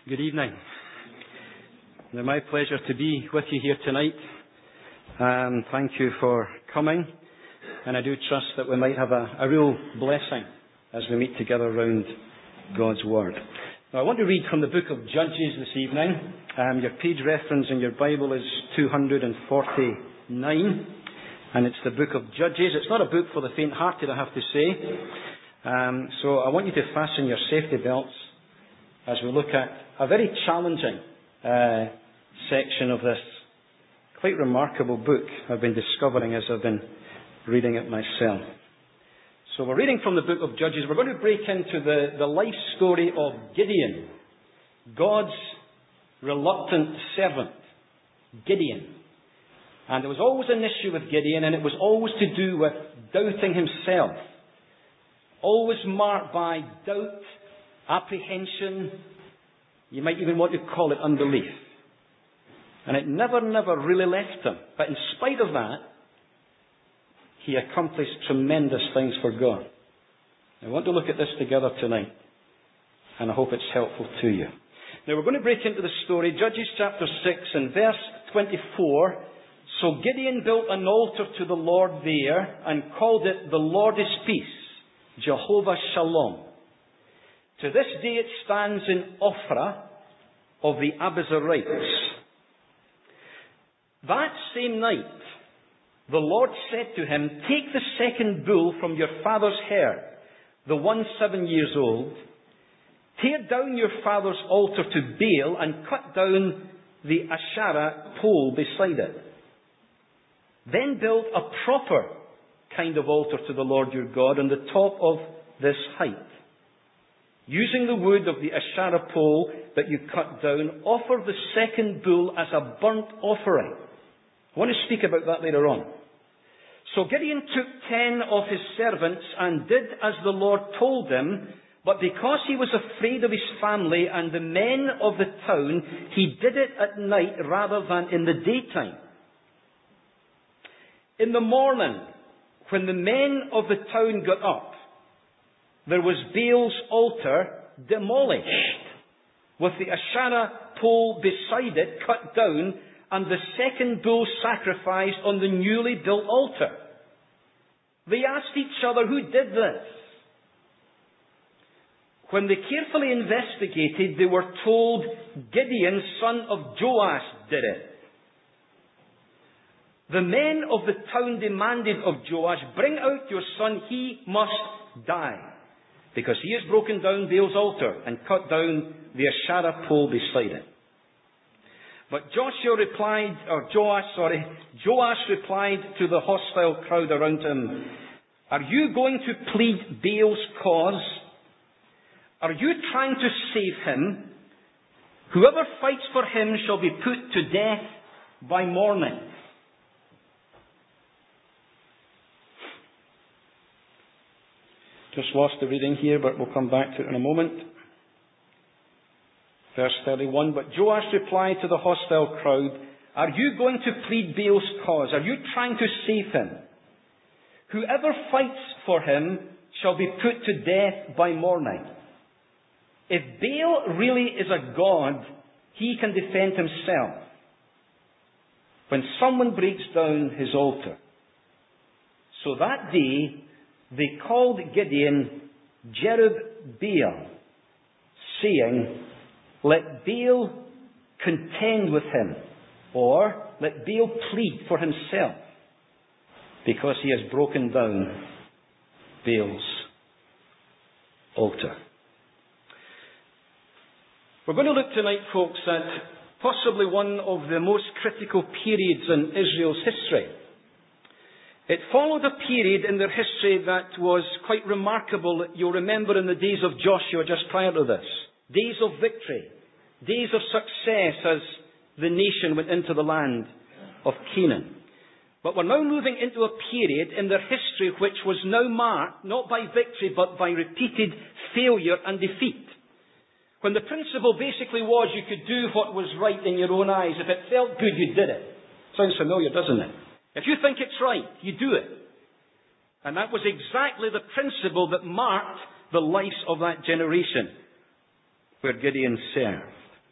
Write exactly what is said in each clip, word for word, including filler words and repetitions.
Good evening. It's my pleasure to be with you here tonight. Um, thank you for coming. And I do trust that we might have a, a real blessing as we meet together around God's Word. Now, I want to read from the book of Judges this evening. Um, your page reference in your Bible is two forty-nine. And it's the book of Judges. It's not a book for the faint-hearted, I have to say. Um, so I want you to fasten your safety belts as we look at a very challenging uh, section of this quite remarkable book I've been discovering as I've been reading it myself. So we're reading from the book of Judges. We're going to break into the, the life story of Gideon, God's reluctant servant, Gideon. And there was always an issue with Gideon, and it was always to do with doubting himself. Always marked by doubt, apprehension, you might even want to call it unbelief. And it never, never really left him. But in spite of that, he accomplished tremendous things for God. I want to look at this together tonight, and I hope it's helpful to you. Now we're going to break into the story, Judges chapter six and verse twenty-four. So Gideon built an altar to the Lord there and called it the Lord is Peace, Jehovah Shalom. To this day it stands in Ophrah of the Abiezrites. That same night, the Lord said to him, take the second bull from your father's herd, the one seven years old, tear down your father's altar to Baal and cut down the Asherah pole beside it. Then build a proper kind of altar to the Lord your God on the top of this height. Using the wood of the Asherah pole that you cut down, offer the second bull as a burnt offering. I want to speak about that later on. So Gideon took ten of his servants and did as the Lord told him, but because he was afraid of his family and the men of the town, he did it at night rather than in the daytime. In the morning, when the men of the town got up, there was Baal's altar demolished, with the Asherah pole beside it cut down, and the second bull sacrificed on the newly built altar. They asked each other, who did this? When they carefully investigated, they were told, Gideon, son of Joash, did it. The men of the town demanded of Joash, bring out your son, he must die, because he has broken down Baal's altar and cut down the Asherah pole beside it. But Joshua replied, or Joash, sorry, Joash replied to the hostile crowd around him, are you going to plead Baal's cause? Are you trying to save him? Whoever fights for him shall be put to death by morning. Just lost the reading here, but we'll come back to it in a moment. Verse thirty-one, but Joash replied to the hostile crowd, are you going to plead Baal's cause? Are you trying to save him? Whoever fights for him shall be put to death by morning. If Baal really is a god, he can defend himself when someone breaks down his altar. So that day, they called Gideon Jerubbaal, saying, let Baal contend with him, or let Baal plead for himself, because he has broken down Baal's altar. We're going to look tonight, folks, at possibly one of the most critical periods in Israel's history. It followed a period in their history that was quite remarkable. You'll remember in the days of Joshua just prior to this. Days of victory. Days of success as the nation went into the land of Canaan. But we're now moving into a period in their history which was now marked not by victory but by repeated failure and defeat. When the principle basically was you could do what was right in your own eyes. If it felt good, you did it. Sounds familiar, doesn't it? If you think it's right, you do it. And that was exactly the principle that marked the lives of that generation where Gideon served.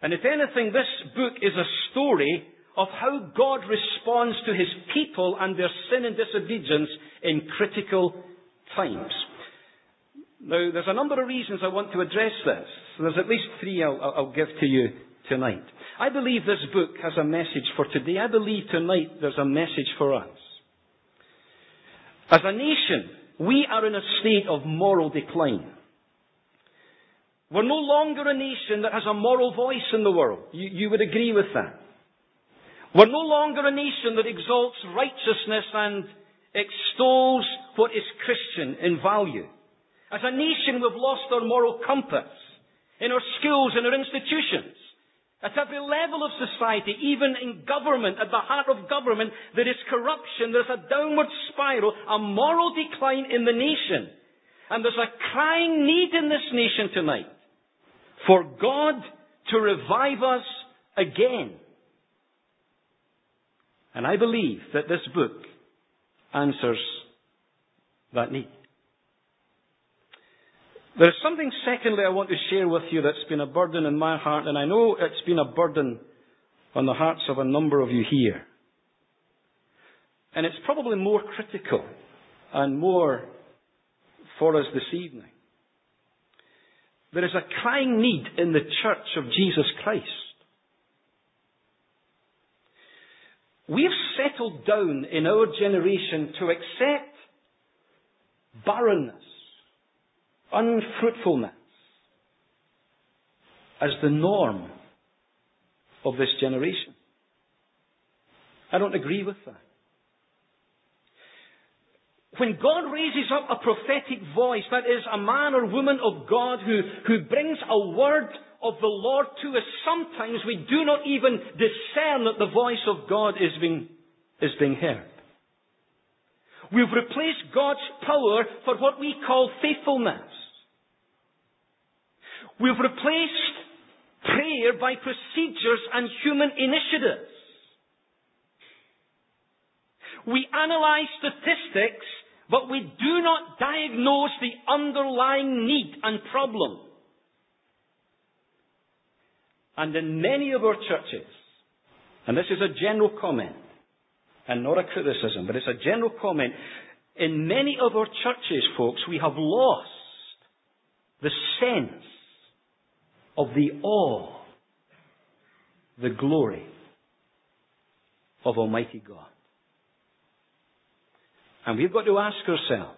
And if anything, this book is a story of how God responds to his people and their sin and disobedience in critical times. Now, there's a number of reasons I want to address this. So there's at least three I'll, I'll give to you tonight. I believe this book has a message for today. I believe tonight there's a message for us. As a nation, we are in a state of moral decline. We're no longer a nation that has a moral voice in the world. You, you would agree with that. We're no longer a nation that exalts righteousness and extols what is Christian in value. As a nation, we've lost our moral compass in our schools, in our institutions. At every level of society, even in government, at the heart of government, there is corruption, there's a downward spiral, a moral decline in the nation. And there's a crying need in this nation tonight for God to revive us again. And I believe that this book answers that need. There's something, secondly, I want to share with you that's been a burden in my heart, and I know it's been a burden on the hearts of a number of you here. And it's probably more critical and more for us this evening. There is a crying need in the Church of Jesus Christ. We've settled down in our generation to accept barrenness, unfruitfulness as the norm of this generation. I don't agree with that. When God raises up a prophetic voice, that is a man or woman of God who, who brings a word of the Lord to us, sometimes we do not even discern that the voice of God is being, is being heard. We've replaced God's power for what we call faithfulness. We've replaced prayer by procedures and human initiatives. We analyze statistics, but we do not diagnose the underlying need and problem. And in many of our churches, and this is a general comment, and not a criticism, but it's a general comment, in many of our churches, folks, we have lost the sense of the awe, the glory of Almighty God. And we've got to ask ourselves,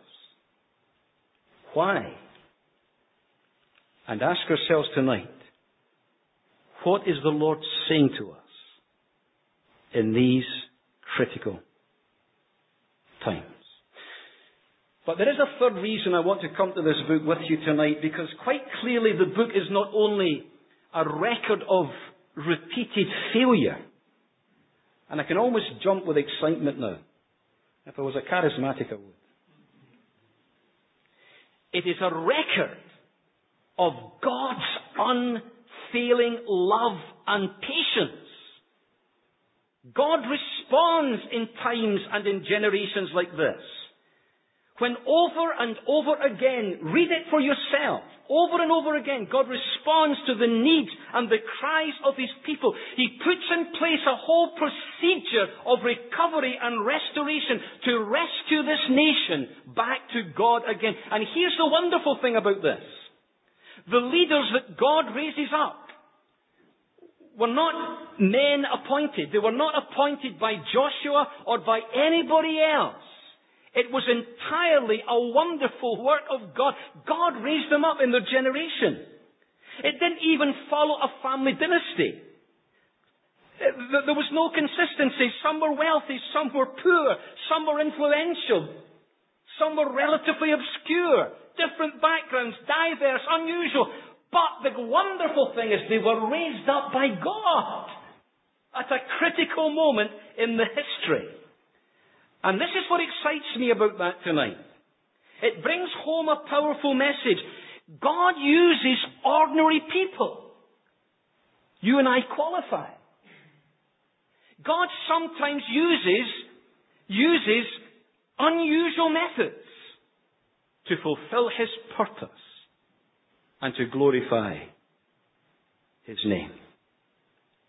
why? And ask ourselves tonight, what is the Lord saying to us in these critical times? But there is a third reason I want to come to this book with you tonight, because quite clearly the book is not only a record of repeated failure. And I can almost jump with excitement now. If I was a charismatic, I would. It is a record of God's unfailing love and patience. God responds in times and in generations like this. When over and over again, read it for yourself, over and over again, God responds to the needs and the cries of His people. He puts in place a whole procedure of recovery and restoration to rescue this nation back to God again. And here's the wonderful thing about this. The leaders that God raises up were not men appointed. They were not appointed by Joshua or by anybody else. It was entirely a wonderful work of God. God raised them up in their generation. It didn't even follow a family dynasty. There was no consistency. Some were wealthy, some were poor, some were influential, some were relatively obscure, different backgrounds, diverse, unusual. But the wonderful thing is they were raised up by God at a critical moment in the history. And this is what excites me about that tonight. It brings home a powerful message. God uses ordinary people. You and I qualify. God sometimes uses, uses unusual methods to fulfill His purpose and to glorify His name.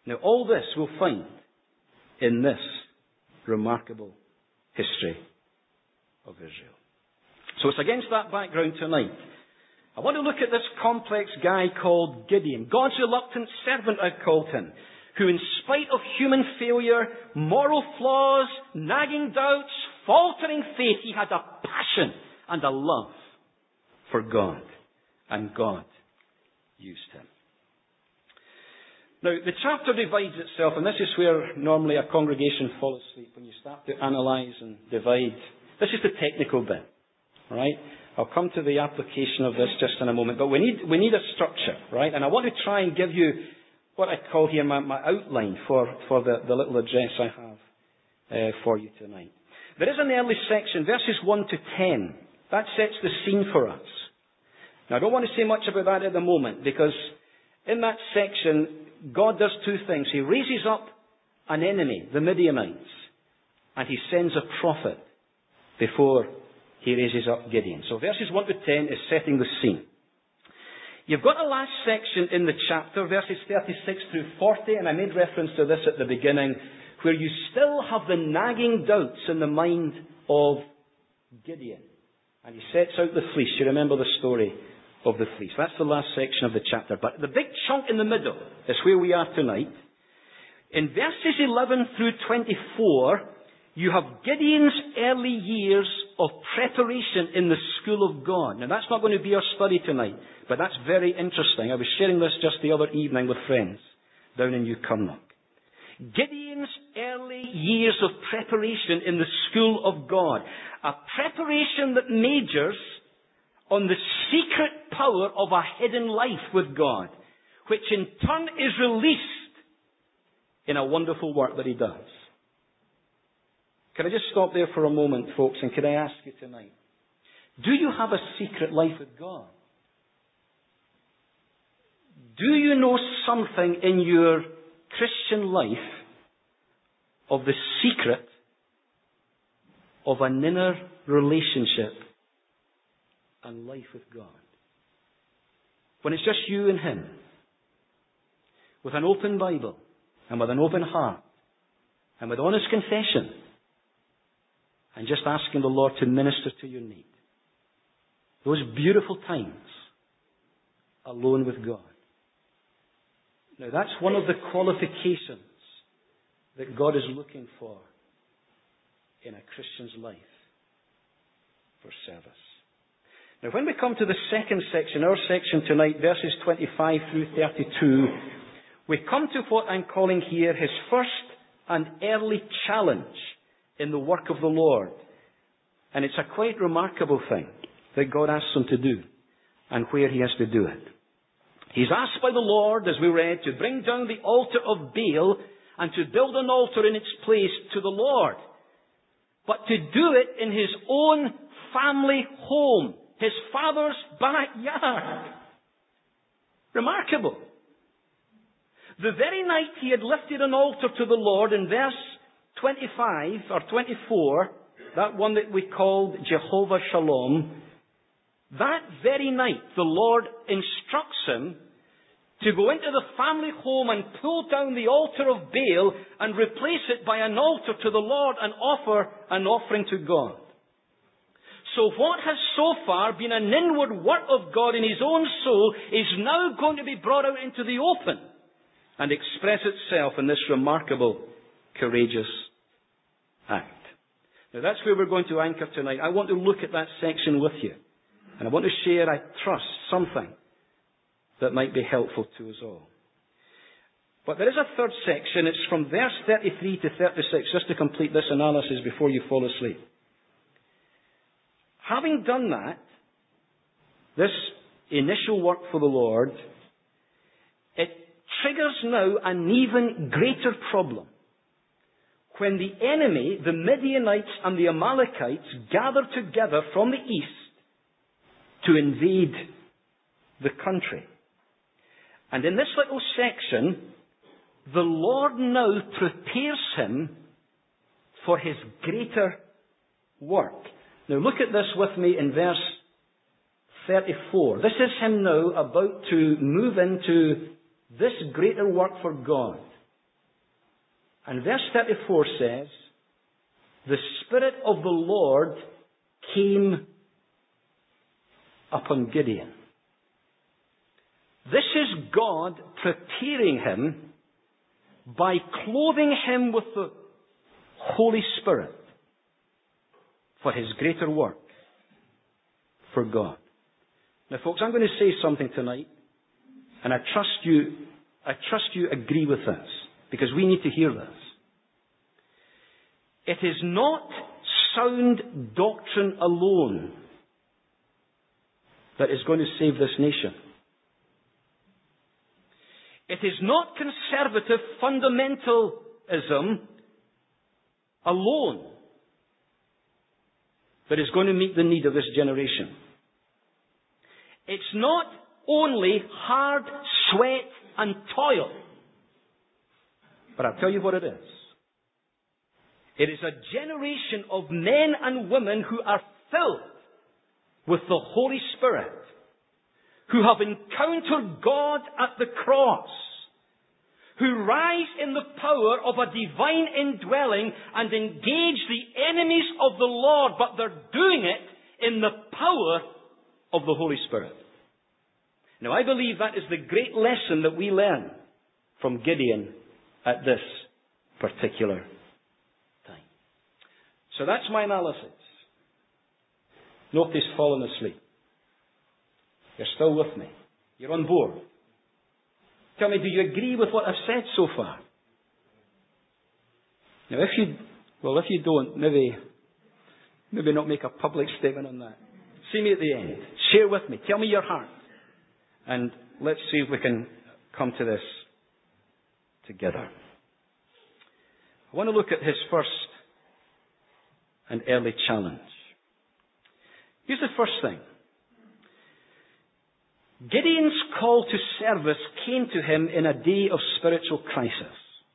Now, all this we'll find in this remarkable history of Israel. So it's against that background tonight. I want to look at this complex guy called Gideon. God's reluctant servant, I've called him, who in spite of human failure, moral flaws, nagging doubts, faltering faith, he had a passion and a love for God. And God used him. Now, the chapter divides itself, and this is where normally a congregation falls asleep, when you start to analyse and divide. This is the technical bit, right? I'll come to the application of this just in a moment, but we need, we need a structure, right? And I want to try and give you what I call here my, my outline for, for the, the little address I have uh, for you tonight. There is an early section, verses one to ten. That sets the scene for us. Now, I don't want to say much about that at the moment, because in that section, God does two things. He raises up an enemy, the Midianites, and he sends a prophet before he raises up Gideon. So verses one to ten is setting the scene. You've got a last section in the chapter, verses thirty-six through forty, and I made reference to this at the beginning, where you still have the nagging doubts in the mind of Gideon. And he sets out the fleece. You remember the story of the fleece. That's the last section of the chapter. But the big chunk in the middle is where we are tonight. In verses eleven through twenty-four, you have Gideon's early years of preparation in the school of God. Now, that's not going to be our study tonight, but that's very interesting. I was sharing this just the other evening with friends down in New Cumnock. Gideon's early years of preparation in the school of God. A preparation that majors on the secret power of a hidden life with God, which in turn is released in a wonderful work that he does. Can I just stop there for a moment, folks, and can I ask you tonight, do you have a secret life with God? Do you know something in your Christian life of the secret of an inner relationship and life with God? When it's just you and Him, with an open Bible, and with an open heart, and with honest confession, and just asking the Lord to minister to your need. Those beautiful times alone with God. Now, that's one of the qualifications that God is looking for in a Christian's life for service. Now, when we come to the second section, our section tonight, verses twenty-five through thirty-two, we come to what I'm calling here his first and early challenge in the work of the Lord. And it's a quite remarkable thing that God asks him to do and where he has to do it. He's asked by the Lord, as we read, to bring down the altar of Baal and to build an altar in its place to the Lord. But to do it in his own family home, his father's backyard. Remarkable. The very night he had lifted an altar to the Lord, in verse twenty-five or twenty-four, that one that we called Jehovah Shalom, that very night the Lord instructs him to go into the family home and pull down the altar of Baal and replace it by an altar to the Lord and offer an offering to God. So what has so far been an inward work of God in his own soul is now going to be brought out into the open and express itself in this remarkable, courageous act. Now that's where we're going to anchor tonight. I want to look at that section with you. And I want to share, I trust, something that might be helpful to us all. But there is a third section. It's from verse thirty-three to thirty-six, just to complete this analysis before you fall asleep. Having done that, this initial work for the Lord, it triggers now an even greater problem. When the enemy, the Midianites and the Amalekites, gather together from the east to invade the country. And in this little section, the Lord now prepares him for his greater work. Now look at this with me in verse thirty-four. This is him now about to move into this greater work for God. And verse thirty-four says, the Spirit of the Lord came upon Gideon. This is God preparing him by clothing him with the Holy Spirit for his greater work for God. Now, folks, I'm going to say something tonight, and I trust you, I trust you agree with this, because we need to hear this. It is not sound doctrine alone that is going to save this nation. It is not conservative fundamentalism alone that is going to meet the need of this generation. It's not only hard sweat and toil. But I'll tell you what it is. It is a generation of men and women who are filled with the Holy Spirit, who have encountered God at the cross, who rise in the power of a divine indwelling and engage the enemies of the Lord, but they're doing it in the power of the Holy Spirit. Now, I believe that is the great lesson that we learn from Gideon at this particular time. So that's my analysis. Nobody's fallen asleep. You're still with me. You're on board. Tell me, do you agree with what I've said so far? Now, if you, well, if you don't, maybe, maybe not make a public statement on that. See me at the end. Share with me. Tell me your heart. And let's see if we can come to this together. I want to look at his first and early challenge. Here's the first thing. Gideon's call to service came to him in a day of spiritual crisis.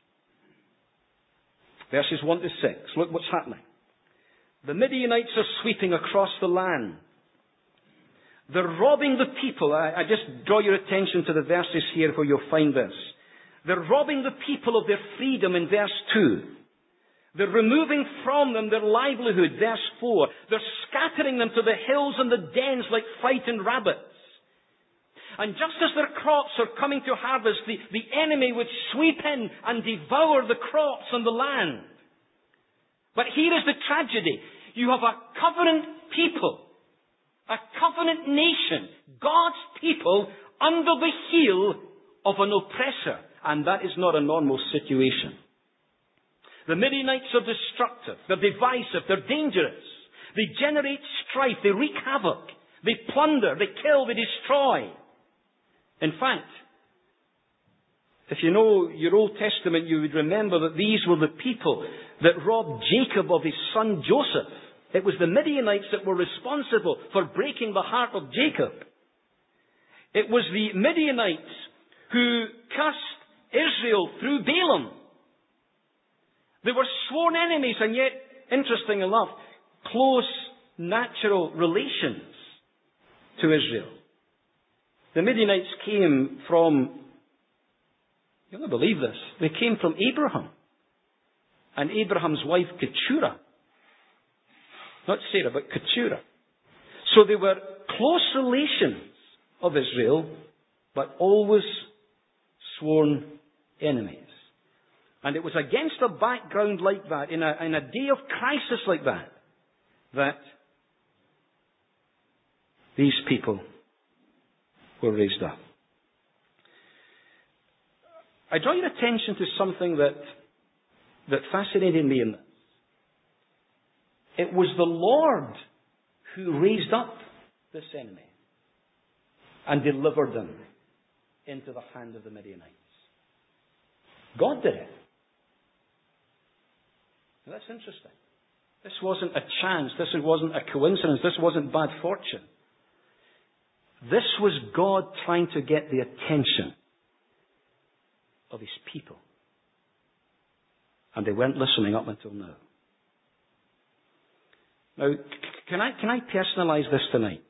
Verses one to six. Look what's happening. The Midianites are sweeping across the land. They're robbing the people. I, I just draw your attention to the verses here where you'll find this. They're robbing the people of their freedom in verse two. They're removing from them their livelihood, verse four. They're scattering them to the hills and the dens like frightened rabbits. And just as their crops are coming to harvest, the, the enemy would sweep in and devour the crops and the land. But here is the tragedy. You have a covenant people, a covenant nation, God's people, under the heel of an oppressor. And that is not a normal situation. The Midianites are destructive, they're divisive, they're dangerous. They generate strife, they wreak havoc, they plunder, they kill, they destroy. In fact, if you know your Old Testament, you would remember that these were the people that robbed Jacob of his son Joseph. It was the Midianites that were responsible for breaking the heart of Jacob. It was the Midianites who cursed Israel through Balaam. They were sworn enemies, and yet, interesting enough, close natural relations to Israel. The Midianites came from, you'll not believe this, they came from Abraham and Abraham's wife Keturah. Not Sarah, but Keturah. So they were close relations of Israel, but always sworn enemies. And it was against a background like that, in a, in a day of crisis like that, that these people were raised up. I draw your attention to something that, that fascinated me in this. It was the Lord who raised up this enemy and delivered them into the hand of the Midianites. God did it. Now that's interesting. This wasn't a chance. This wasn't a coincidence. This wasn't bad fortune. This was God trying to get the attention of his people. And they weren't listening up until now. Now, can I, can I personalize this tonight?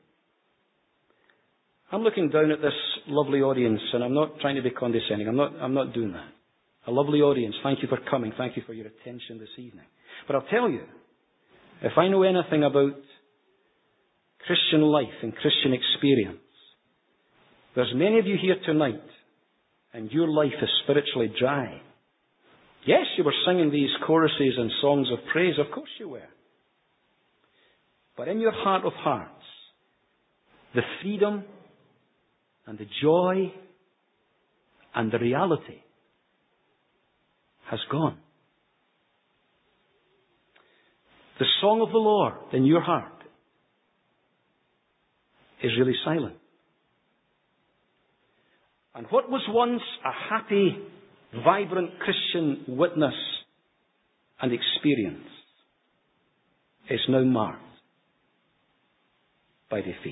I'm looking down at this lovely audience, and I'm not trying to be condescending. I'm not, I'm not doing that. A lovely audience. Thank you for coming. Thank you for your attention this evening. But I'll tell you, if I know anything about Christian life and Christian experience, there's many of you here tonight, and your life is spiritually dry. Yes, you were singing these choruses and songs of praise. Of course you were. But in your heart of hearts, the freedom and the joy and the reality has gone. The song of the Lord in your heart is really silent. And what was once a happy, vibrant Christian witness and experience is now marked by defeat.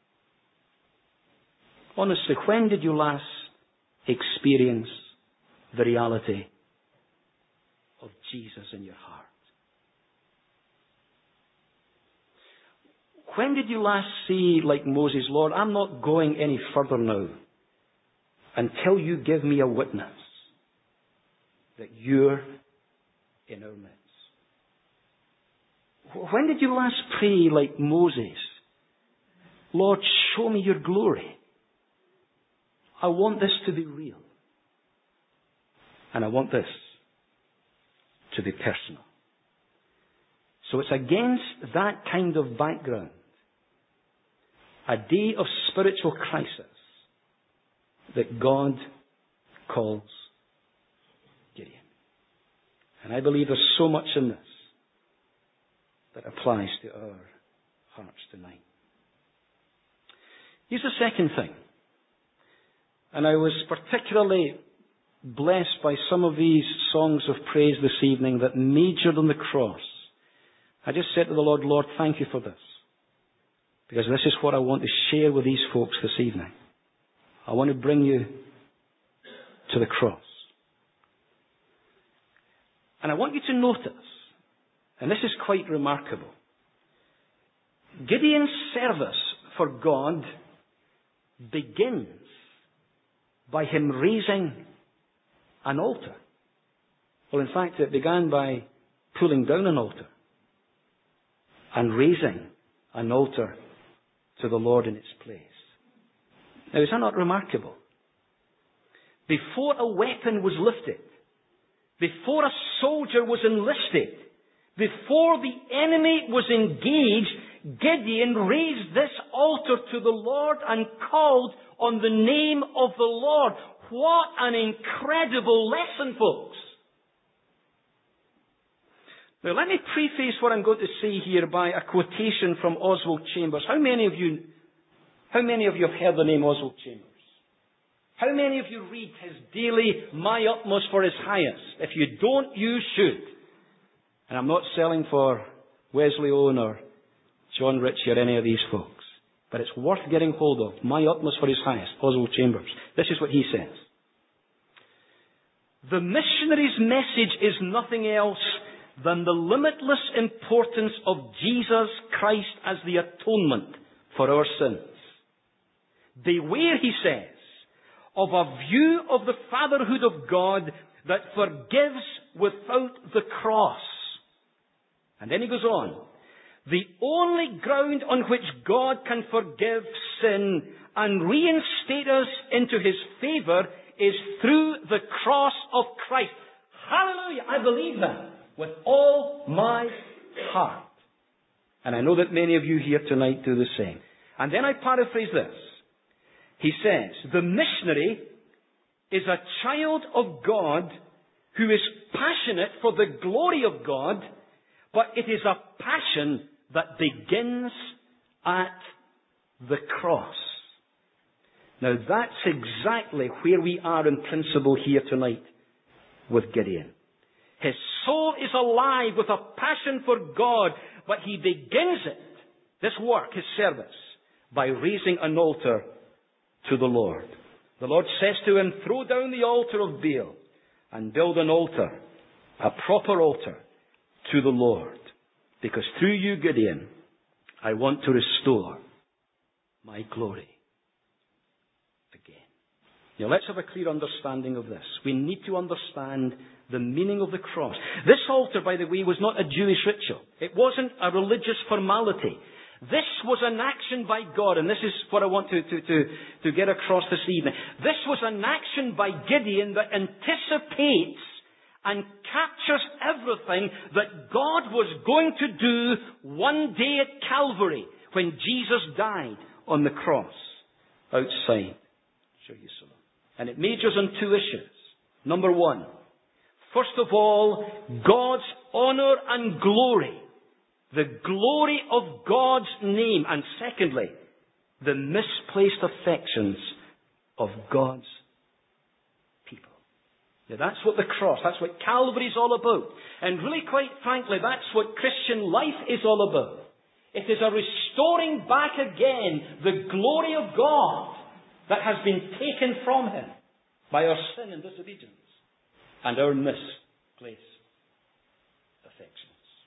Honestly, when did you last experience the reality of Jesus in your heart? When did you last see, like Moses, Lord, I'm not going any further now until you give me a witness that you're in our midst? When did you last pray like Moses, Lord, show me your glory? I want this to be real. And I want this to be personal. So it's against that kind of background, a day of spiritual crisis, that God calls Gideon. And I believe there's so much in this that applies to our hearts tonight. Here's the second thing. And I was particularly blessed by some of these songs of praise this evening that majored on the cross. I just said to the Lord, Lord, thank you for this. Because this is what I want to share with these folks this evening. I want to bring you to the cross. And I want you to notice, and this is quite remarkable, Gideon's service for God begins by him raising an altar. Well, in fact, it began by pulling down an altar and raising an altar to the Lord in its place. Now, is that not remarkable? Before a weapon was lifted, before a soldier was enlisted, before the enemy was engaged, Gideon raised this altar to the Lord and called on the name of the Lord. What an incredible lesson, folks. Now, let me preface what I'm going to say here by a quotation from Oswald Chambers. How many of you, how many of you have heard the name Oswald Chambers? How many of you read his daily My Utmost for His Highest? If you don't, you should. And I'm not selling for Wesley Owen or John Ritchie or any of these folks. But it's worth getting hold of. My Utmost for His Highest, Oswald Chambers. This is what he says. The missionary's message is nothing else than the limitless importance of Jesus Christ as the atonement for our sins. Beware, he says, of a view of the fatherhood of God that forgives without the cross. And then he goes on. The only ground on which God can forgive sin and reinstate us into His favour is through the cross of Christ. Hallelujah! I believe that with all my heart. And I know that many of you here tonight do the same. And then I paraphrase this. He says, the missionary is a child of God who is passionate for the glory of God, but it is a passion that begins at the cross. Now that's exactly where we are in principle here tonight with Gideon. His soul is alive with a passion for God, but he begins it, this work, his service, by raising an altar to the Lord. The Lord says to him, throw down the altar of Baal and build an altar, a proper altar, to the Lord. Because through you, Gideon, I want to restore my glory again. Now, let's have a clear understanding of this. We need to understand the meaning of the cross. This altar, by the way, was not a Jewish ritual. It wasn't a religious formality. This was an action by God, and this is what I want to, to, to, to get across this evening. This was an action by Gideon that anticipates and captures everything that God was going to do one day at Calvary when Jesus died on the cross outside Jerusalem. And it majors on two issues. Number one, first of all, God's honour and glory. The glory of God's name. And secondly, the misplaced affections of God's people. Now that's what the cross, that's what Calvary is all about. And really, quite frankly, that's what Christian life is all about. It is a restoring back again the glory of God that has been taken from Him by our sin and disobedience and our misplaced affections.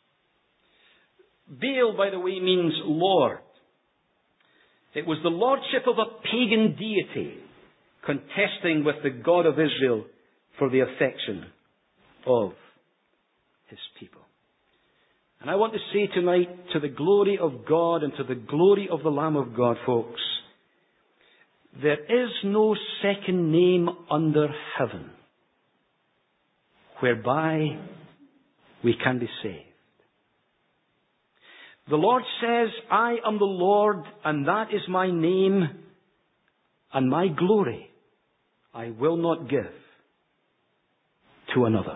Baal, by the way, means Lord. It was the lordship of a pagan deity contesting with the God of Israel for the affection of His people. And I want to say tonight, to the glory of God and to the glory of the Lamb of God, folks, there is no second name under heaven whereby we can be saved. The Lord says, I am the Lord, and that is my name, and my glory I will not give to another.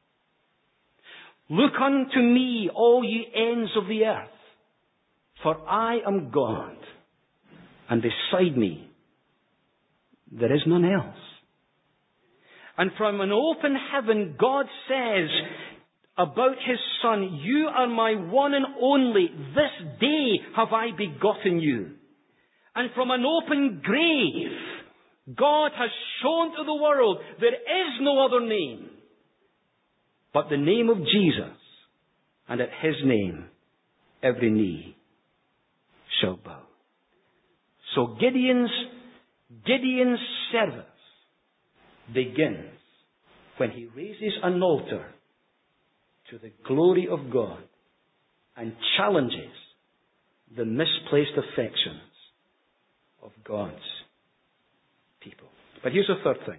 Look unto me, all ye ends of the earth, for I am God, and beside me there is none else. And from an open heaven, God says about His Son, you are my one and only. This day have I begotten you. And from an open grave, God has shown to the world there is no other name but the name of Jesus. And at His name, every knee shall bow. So Gideon's Gideon's service begins when he raises an altar to the glory of God and challenges the misplaced affections of God's people. But here's the third thing.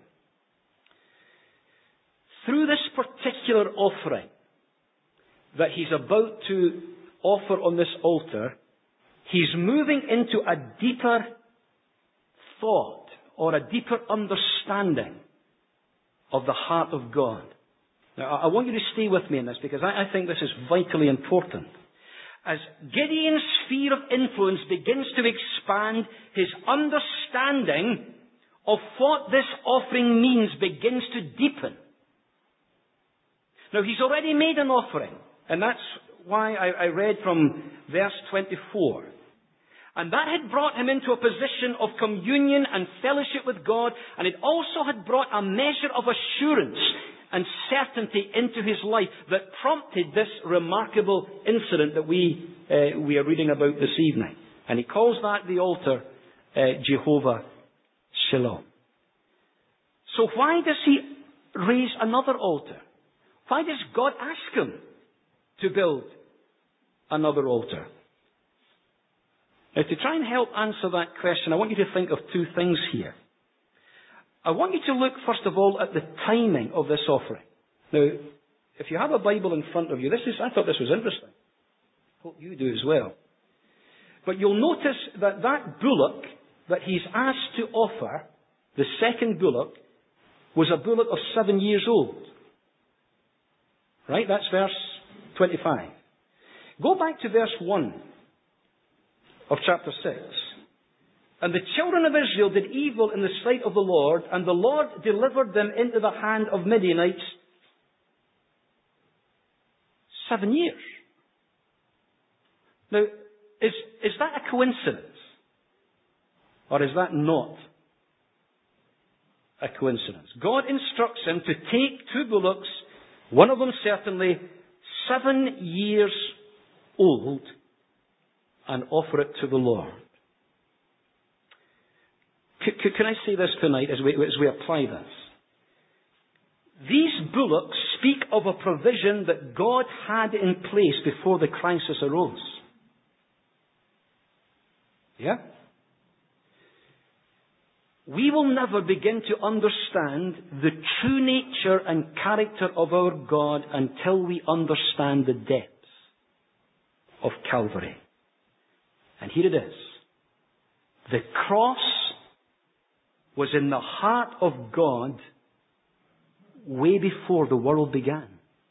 Through this particular offering that he's about to offer on this altar, he's moving into a deeper thought or a deeper understanding of the heart of God. Now, I want you to stay with me in this because I think this is vitally important. As Gideon's sphere of influence begins to expand, his understanding of what this offering means begins to deepen. Now, he's already made an offering, and that's why I, I read from verse twenty-four. And that had brought him into a position of communion and fellowship with God, and it also had brought a measure of assurance and certainty into his life that prompted this remarkable incident that we uh, we are reading about this evening. And he calls that the altar uh, Jehovah Shalom. So why does he raise another altar? Why does God ask him to build another altar? Now, to try and help answer that question, I want you to think of two things here. I want you to look, first of all, at the timing of this offering. Now, if you have a Bible in front of you, this is, I thought this was interesting. Hope you do as well. But you'll notice that that bullock that he's asked to offer, the second bullock, was a bullock of seven years old. Right? That's verse twenty-five. Go back to verse one of chapter six. And the children of Israel did evil in the sight of the Lord, and the Lord delivered them into the hand of Midianites seven years. Now, is, is that a coincidence? Or is that not a coincidence? God instructs him to take two bullocks, one of them certainly seven years old, and offer it to the Lord. C- c- can I say this tonight as we, as we apply this? These bullocks speak of a provision that God had in place before the crisis arose. Yeah? We will never begin to understand the true nature and character of our God until we understand the depths of Calvary. And here it is. The cross was in the heart of God way before the world began.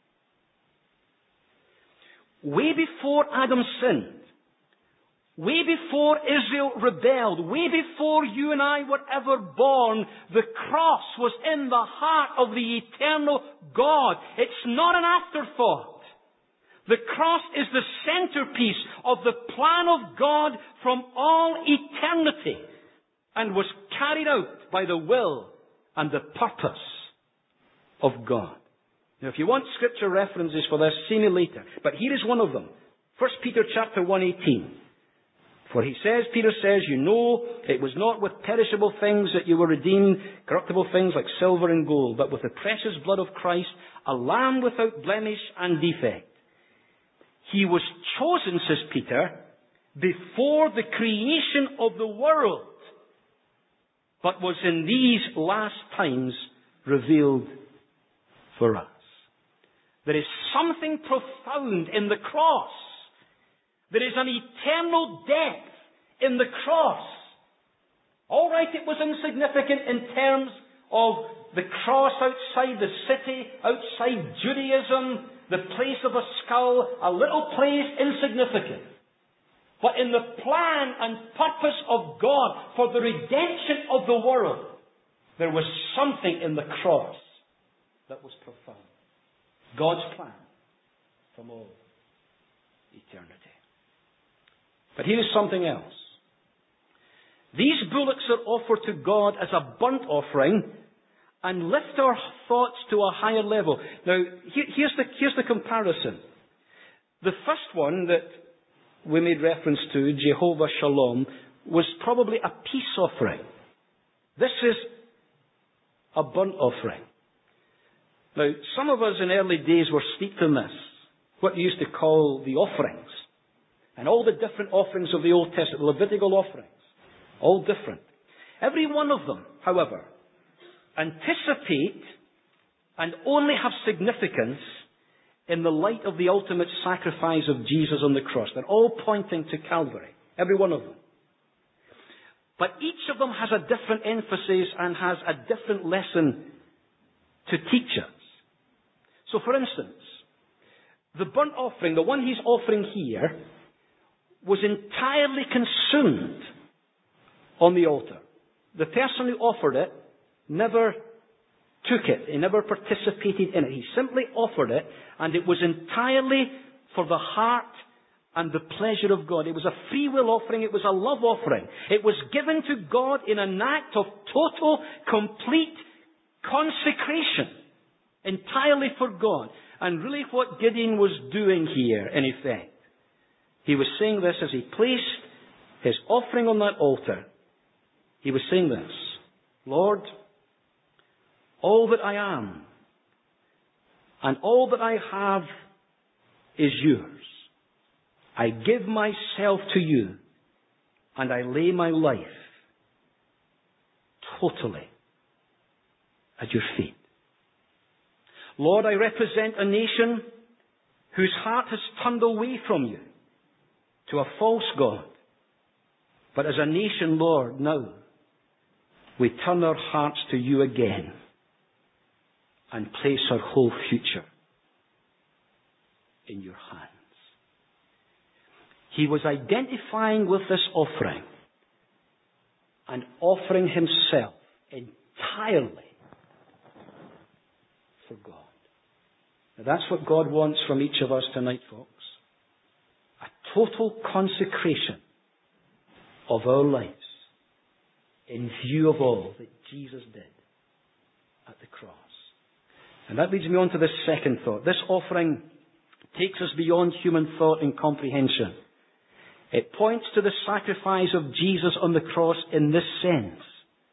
Way before Adam sinned. Way before Israel rebelled. Way before you and I were ever born, the cross was in the heart of the eternal God. It's not an afterthought. The cross is the centerpiece of the plan of God from all eternity and was carried out by the will and the purpose of God. Now, if you want scripture references for this, see me later. But here is one of them. First Peter chapter one eighteen. For he says, Peter says, you know, it was not with perishable things that you were redeemed, corruptible things like silver and gold, but with the precious blood of Christ, a lamb without blemish and defect. He was chosen, says Peter, before the creation of the world, but was in these last times revealed for us. There is something profound in the cross. There is an eternal depth in the cross. All right, it was insignificant in terms of the cross outside the city, outside Judaism, the place of a skull, a little place, insignificant. But in the plan and purpose of God for the redemption of the world, there was something in the cross that was profound. God's plan from all eternity. But here is something else. These bullocks are offered to God as a burnt offering and lift our thoughts to a higher level. Now, here, here's, the, here's the comparison. The first one that we made reference to, Jehovah Shalom, was probably a peace offering. This is a burnt offering. Now, some of us in early days were steeped in this, what you used to call the offerings. And all the different offerings of the Old Testament, the Levitical offerings, all different. Every one of them, however, anticipate and only have significance in the light of the ultimate sacrifice of Jesus on the cross. They're all pointing to Calvary, every one of them. But each of them has a different emphasis and has a different lesson to teach us. So for instance, the burnt offering, the one he's offering here, was entirely consumed on the altar. The person who offered it never took it. He never participated in it. He simply offered it, and it was entirely for the heart and the pleasure of God. It was a free will offering. It was a love offering. It was given to God in an act of total, complete consecration, entirely for God. And really what Gideon was doing here, in effect, he was saying this as he placed his offering on that altar. He was saying this, Lord, all that I am and all that I have is yours. I give myself to you and I lay my life totally at your feet. Lord, I represent a nation whose heart has turned away from you to a false god. But as a nation, Lord, now we turn our hearts to you again and place our whole future in your hands. He was identifying with this offering and offering himself entirely for God. Now that's what God wants from each of us tonight, folks. A total consecration of our lives in view of all that Jesus did at the cross. And that leads me on to this second thought. This offering takes us beyond human thought and comprehension. It points to the sacrifice of Jesus on the cross in this sense.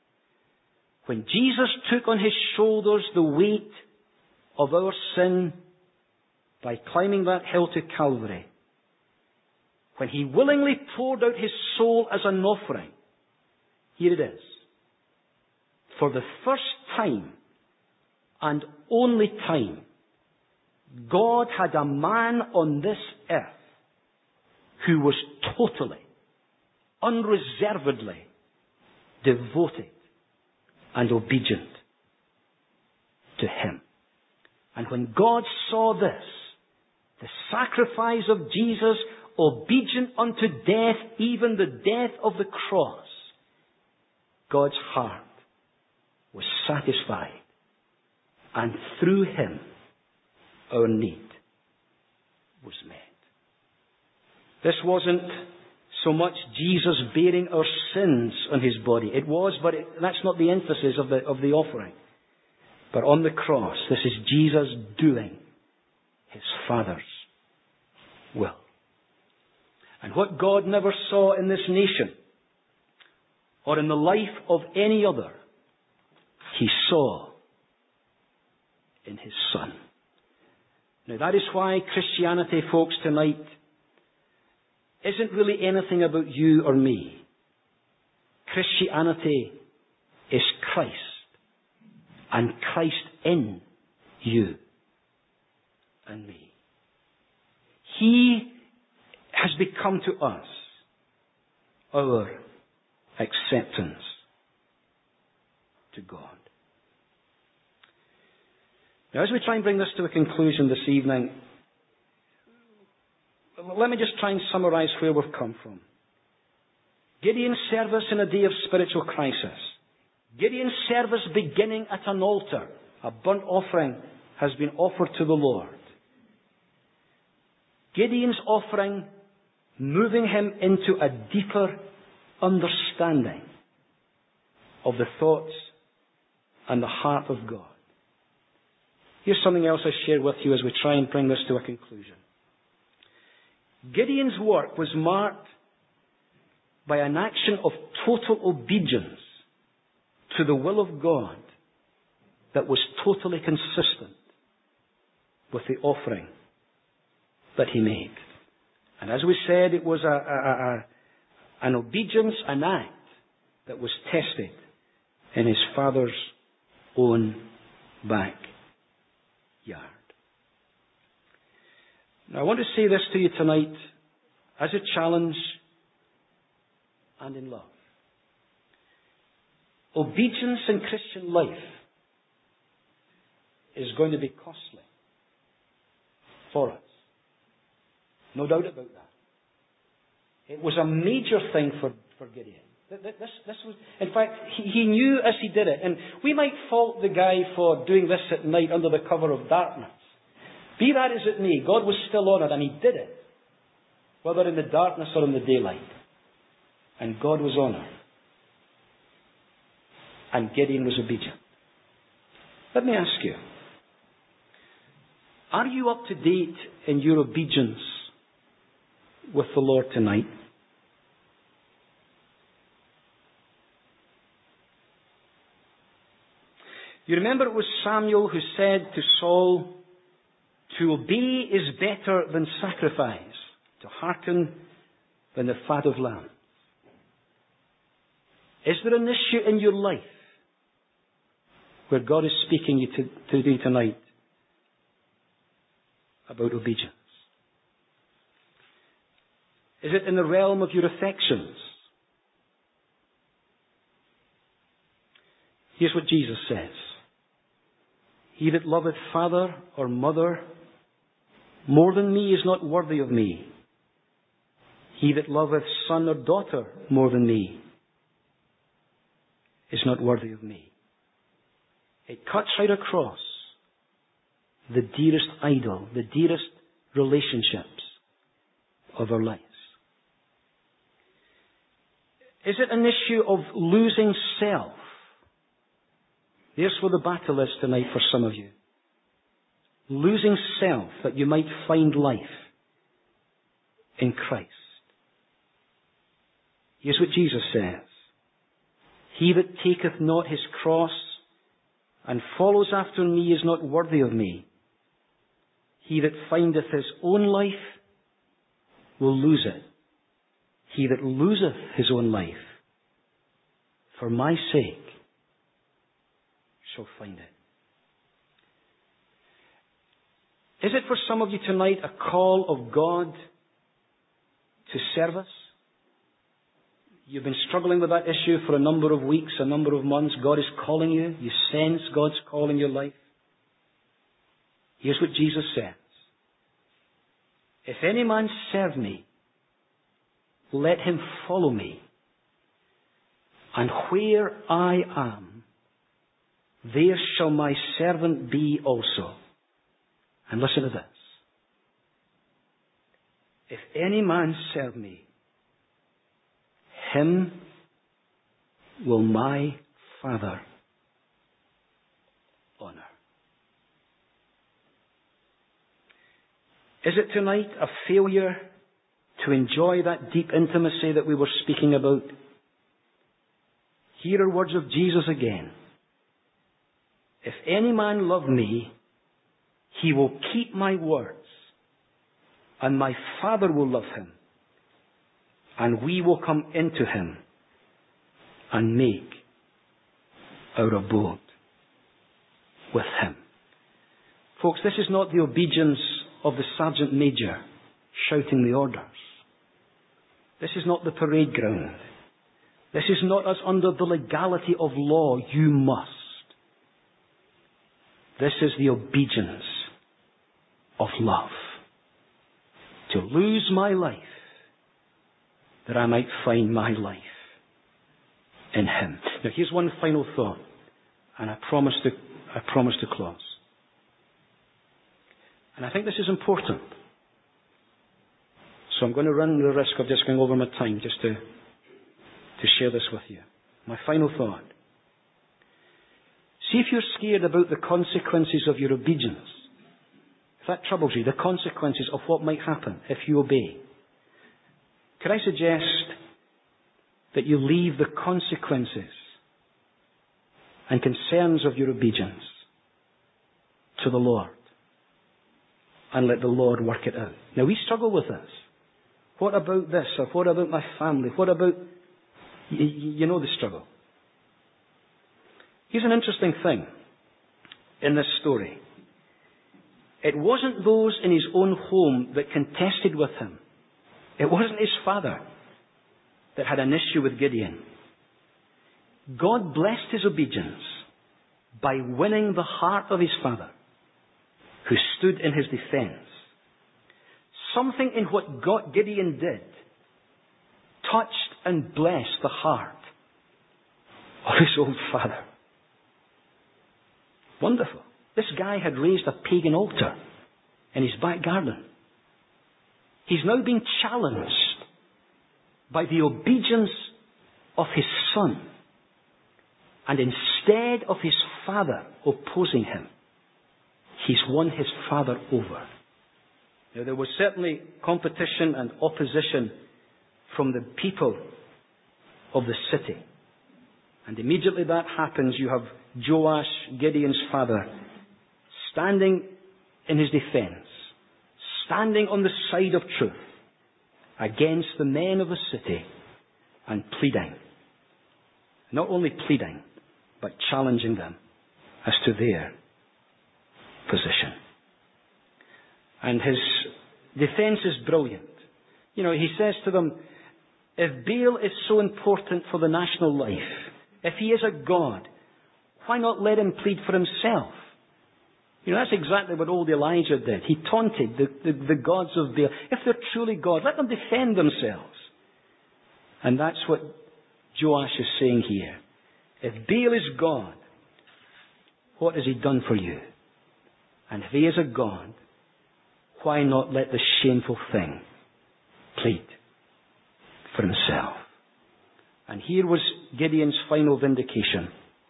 when Jesus took on his shoulders the weight of our sin by climbing that hill to Calvary, when he willingly poured out his soul as an offering, here it is. For the first time and only time, God had a man on this earth who was totally, unreservedly devoted and obedient to him. And when God saw this, the sacrifice of Jesus, obedient unto death, even the death of the cross, God's heart was satisfied. And through him, our need was met. This wasn't so much Jesus bearing our sins on his body. It was, but it, that's not the emphasis of the, of the offering. But on the cross, this is Jesus doing his Father's will. And what God never saw in this nation, or in the life of any other, he saw in his Son. Now that is why Christianity, folks, tonight isn't really anything about you or me. Christianity is Christ, and Christ in you and me. He has become to us our acceptance to God. Now, as we try and bring this to a conclusion this evening, let me just try and summarize where we've come from. Gideon's service in a day of spiritual crisis. Gideon's service beginning at an altar. A burnt offering has been offered to the Lord. Gideon's offering moving him into a deeper understanding of the thoughts and the heart of God. Here's something else I share with you as we try and bring this to a conclusion. Gideon's work was marked by an action of total obedience to the will of God that was totally consistent with the offering that he made. And as we said, it was a, a, a, an obedience, an act that was tested in his Father's own backyard. Now, I want to say this to you tonight as a challenge and in love. Obedience in Christian life is going to be costly for us. No doubt about that. It was a major thing for, for Gideon. This, this was, in fact, he, he knew as he did it. And we might fault the guy for doing this at night under the cover of darkness. Be that as it may, God was still on it and he did it. Whether in the darkness or in the daylight. And God was on it. And Gideon was obedient. Let me ask you, are you up to date in your obedience with the Lord tonight? You remember it was Samuel who said to Saul, to obey is better than sacrifice, to hearken than the fat of lambs. Is there an issue in your life where God is speaking you to, to do tonight about obedience? Is it in the realm of your affections? Here's what Jesus says. He that loveth father or mother more than me is not worthy of me. He that loveth son or daughter more than me is not worthy of me. It cuts right across the dearest idol, the dearest relationships of our lives. Is it an issue of losing self? There's where the battle is tonight for some of you. Losing self that you might find life in Christ. Here's what Jesus says. He that taketh not his cross and follows after me is not worthy of me. He that findeth his own life will lose it. He that loseth his own life for my sake shall find it. Is it for some of you tonight a call of God to service? You've been struggling with that issue for a number of weeks, a number of months. God is calling you. You sense God's call in your life. Here's what Jesus says. If any man serve me, let him follow me. And where I am, there shall my servant be also. And listen to this. If any man serve me, him will my Father honor. Is it tonight a failure to enjoy that deep intimacy that we were speaking about? Here are words of Jesus again. If any man love me, he will keep my words, and my Father will love him, and we will come into him and make our abode with him. Folks, this is not the obedience of the Sergeant Major shouting the orders. This is not the parade ground. This is not us under the legality of law. You must. This is the obedience of love. To lose my life, that I might find my life in him. Now here's one final thought, and I promise to, I promise to close. And I think this is important. So I'm going to run the risk of just going over my time just to, to share this with you. My final thought. See if you're scared about the consequences of your obedience. If that troubles you, the consequences of what might happen if you obey. Could I suggest that you leave the consequences and concerns of your obedience to the Lord and let the Lord work it out? Now we struggle with this. What about this? Or what about my family? What about... You, you know the struggle. Here's an interesting thing in this story. It wasn't those in his own home that contested with him. It wasn't his father that had an issue with Gideon. God blessed his obedience by winning the heart of his father, who stood in his defense. Something in what God, Gideon did touched and blessed the heart of his old father. Wonderful. This guy had raised a pagan altar in his back garden. He's now being challenged by the obedience of his son. And instead of his father opposing him, he's won his father over. Now, there was certainly competition and opposition from the people of the city. And immediately that happens, you have Joash, Gideon's father, standing in his defense, standing on the side of truth against the men of the city and pleading. Not only pleading, but challenging them as to their position. And his defense is brilliant. You know, he says to them, if Baal is so important for the national life, if he is a god, why not let him plead for himself? You know, that's exactly what old Elijah did. He taunted the, the, the gods of Baal. If they're truly God, let them defend themselves. And that's what Joash is saying here. If Baal is God, what has he done for you? And if he is a God, why not let the shameful thing plead for himself? And here was Gideon's final vindication.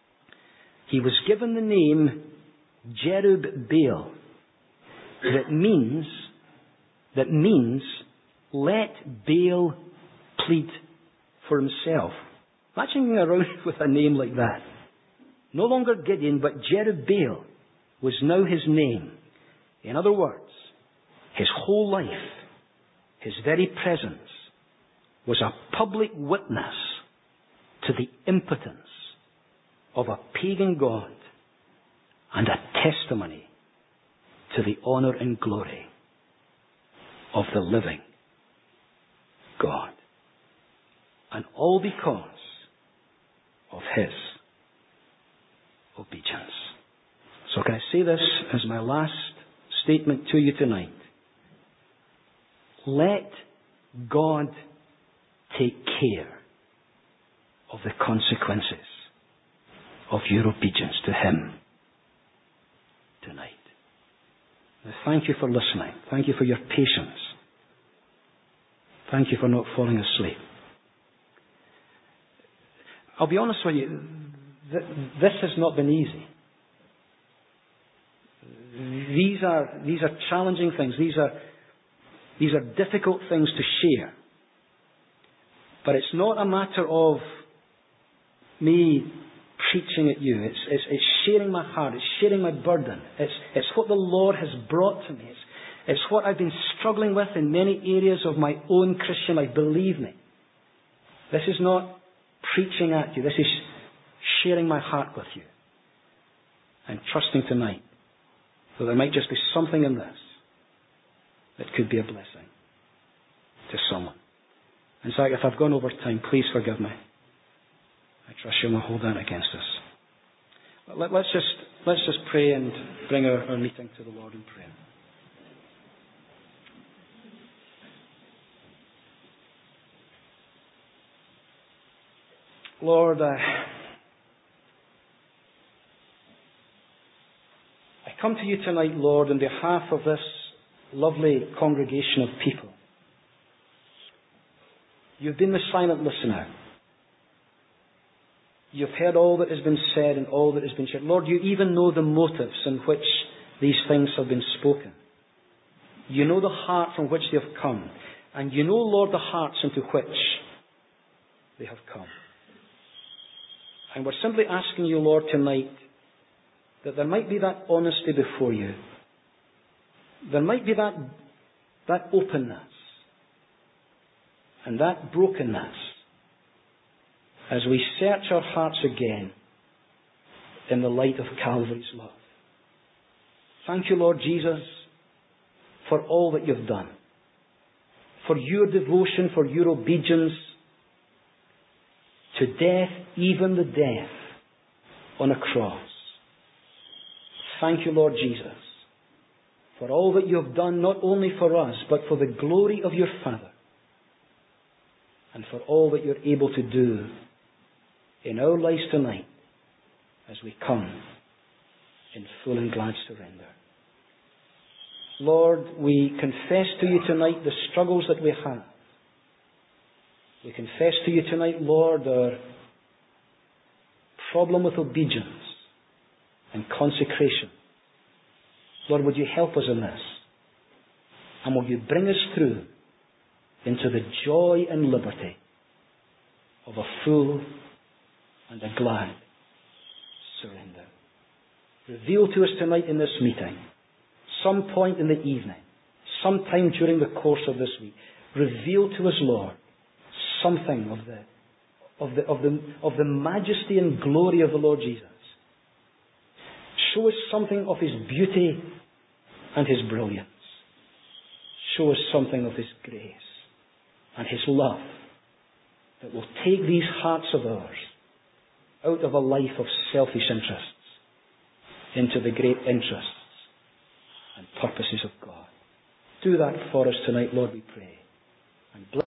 He was given the name Jerub-Baal. That means, that means, let Baal plead for himself. Imagine around with a name like that. No longer Gideon, but Jerubbaal was now his name. In other words, his whole life, his very presence, was a public witness to the impotence of a pagan god and a testimony to the honor and glory of the living God. And all because of his obedience. So can I say this as my last statement to you tonight? Let God take care of the consequences of your obedience to him tonight. Now, thank you for listening. Thank you for your patience. Thank you for not falling asleep. I'll be honest with you, this has not been easy. These are, these are challenging things. These are, these are difficult things to share. But it's not a matter of me preaching at you. It's, it's, it's sharing my heart. It's sharing my burden. It's, it's what the Lord has brought to me. It's, it's what I've been struggling with in many areas of my own Christian life. Believe me. This is not preaching at you. This is sharing my heart with you. And trusting tonight that there might just be something in this that could be a blessing to someone. In fact, if I've gone over time, please forgive me. I trust you'll not hold that against us. Let, let's just let's just pray and bring our, our meeting to the Lord in prayer. Lord, I, I come to you tonight, Lord, on behalf of this lovely congregation of people. You've been the silent listener. You've heard all that has been said and all that has been shared. Lord, you even know the motives in which these things have been spoken. You know the heart from which they have come. And you know, Lord, the hearts into which they have come. And we're simply asking you, Lord, tonight, that there might be that honesty before you. There might be that, that openness and that brokenness as we search our hearts again in the light of Calvary's love. Thank you, Lord Jesus, for all that you've done, for your devotion, for your obedience to death, even the death on a cross. Thank you, Lord Jesus, for all that you have done, not only for us, but for the glory of your Father, and for all that you're able to do in our lives tonight as we come in full and glad surrender. Lord, we confess to you tonight the struggles that we have. We confess to you tonight, Lord, our problem with obedience and consecration. Lord, would you help us in this? And will you bring us through into the joy and liberty of a full and a glad surrender. Reveal to us tonight in this meeting, some point in the evening, sometime during the course of this week, reveal to us, Lord, something of the of the of the of the majesty and glory of the Lord Jesus. Show us something of his beauty and his brilliance. Show us something of his grace and his love that will take these hearts of ours out of a life of selfish interests into the great interests and purposes of God. Do that for us tonight, Lord, we pray. And bless